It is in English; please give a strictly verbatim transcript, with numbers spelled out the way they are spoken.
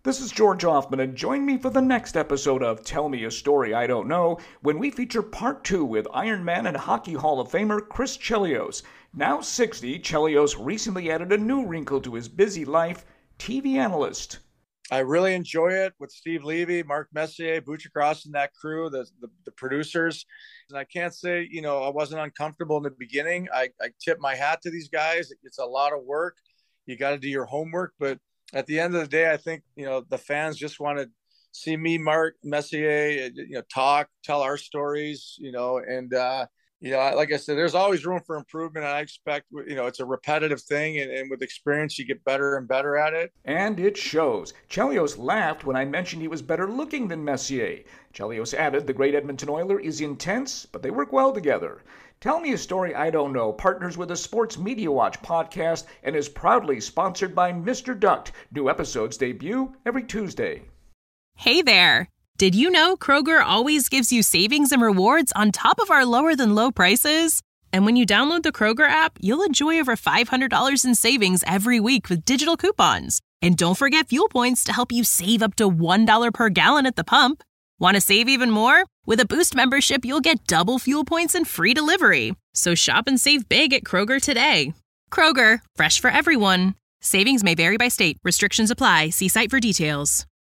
This is George Hoffman, and join me for the next episode of Tell Me a Story I Don't Know, when we feature part two with Ironman and Hockey Hall of Famer Chris Chelios. Now sixty, Chelios recently added a new wrinkle to his busy life, T V analyst. I really enjoy it with Steve Levy, Mark Messier, Buchacross, and that crew, the, the the producers. And I can't say, you know, I wasn't uncomfortable in the beginning. I, I tip my hat to these guys. It's a lot of work. You got to do your homework. But at the end of the day, I think, you know, the fans just want to see me, Mark Messier, you know, talk, tell our stories, you know, and, uh, you know, like I said, there's always room for improvement. And I expect, you know, it's a repetitive thing. And, and with experience, you get better and better at it. And it shows. Chelios laughed when I mentioned he was better looking than Messier. Chelios added the great Edmonton Oiler is intense, but they work well together. Tell Me a Story I Don't Know partners with a Sports Media Watch podcast and is proudly sponsored by Mister Duct. New episodes debut every Tuesday. Hey there. Did you know Kroger always gives you savings and rewards on top of our lower than low prices? And when you download the Kroger app, you'll enjoy over five hundred dollars in savings every week with digital coupons. And don't forget fuel points to help you save up to one dollar per gallon at the pump. Want to save even more? With a Boost membership, you'll get double fuel points and free delivery. So shop and save big at Kroger today. Kroger, fresh for everyone. Savings may vary by state. Restrictions apply. See site for details.